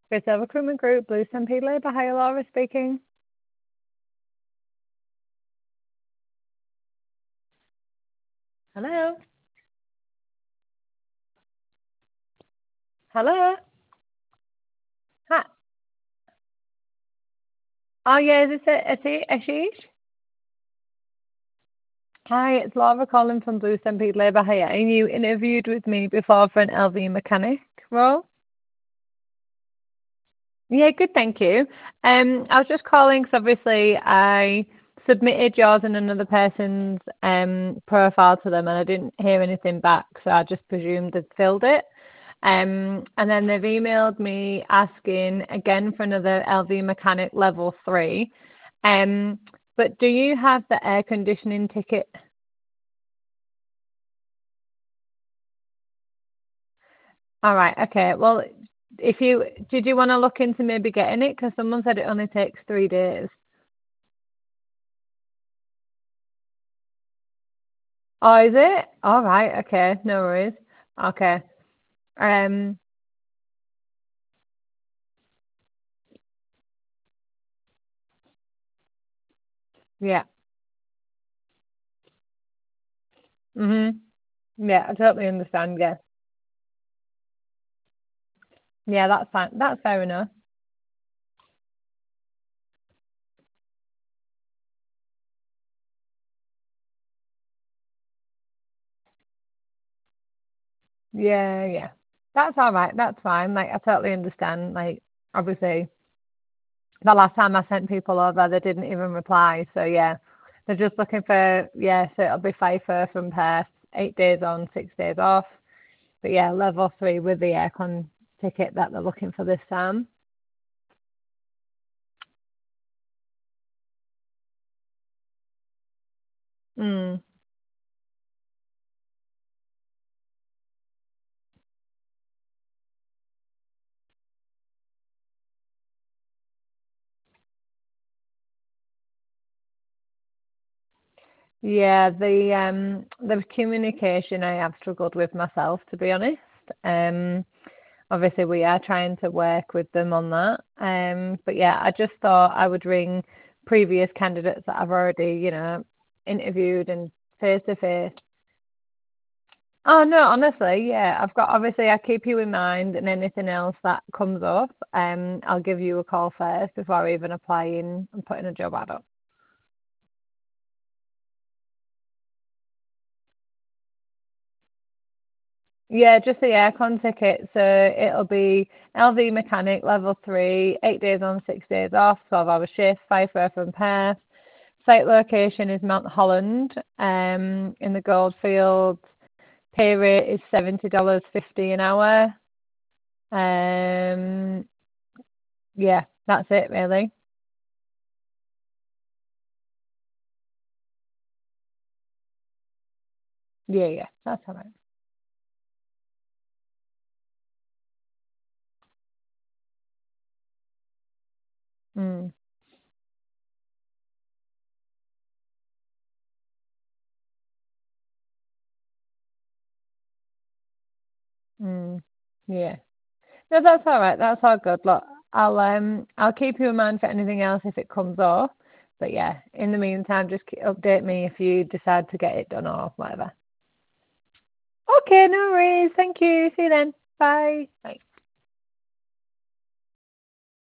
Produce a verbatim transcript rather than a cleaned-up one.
Brazil Recruitment Group, Blue Stampede Labour. Hi, Laura speaking. Hello? Hello? Hi. Oh, yeah, is this it? Is it Ashish? Hi, it's Laura calling from Blue Stampede Labour. Hiya. And you interviewed with me before for an L V mechanic role? Yeah, good, thank you. Um, I was just calling because obviously I submitted yours and another person's um profile to them, and I didn't hear anything back, so I just presumed they'd filled it. Um, and then they've emailed me asking again for another L V mechanic level three. Um, but do you have the air conditioning ticket? All right, okay. Well, if you did you want to look into maybe getting it? Because someone said it only takes three days. Oh, is it? All right. Okay. No worries. Okay. Um. Yeah. Mhm. Yeah. I totally understand. Yeah. Yeah. That's fine. That's fair enough. Yeah. Yeah. That's all right. That's fine. Like I totally understand. Like obviously, the last time I sent people over, they didn't even reply. So yeah, they're just looking for yeah. So it'll be Pfeiffer from Perth, eight days on, six days off. But yeah, level three with the aircon ticket that they're looking for this time. Mm. Yeah, the um the communication I have struggled with myself, to be honest. Um, obviously we are trying to work with them on that. Um, but yeah, I just thought I would ring previous candidates that I've already, you know, interviewed and face to face. Oh no, honestly, yeah, I've got obviously I keep you in mind, and anything else that comes up, um, I'll give you a call first before even applying and putting a job ad up. Yeah, just the aircon ticket. So it'll be L V mechanic level three, eight days on, six days off, twelve hour shift, five fur from Perth. Site location is Mount Holland, um, in the Goldfields. Pay rate is seventy dollars fifty an hour. Um, yeah, that's it really. Yeah, yeah, that's all right. Mm, mm, yeah. No, that's all right. That's all good. Look, I'll um I'll keep you in mind for anything else if it comes up. But yeah, in the meantime, just ke- update me if you decide to get it done or whatever. Okay, no worries. Thank you. See you then. Bye. Bye.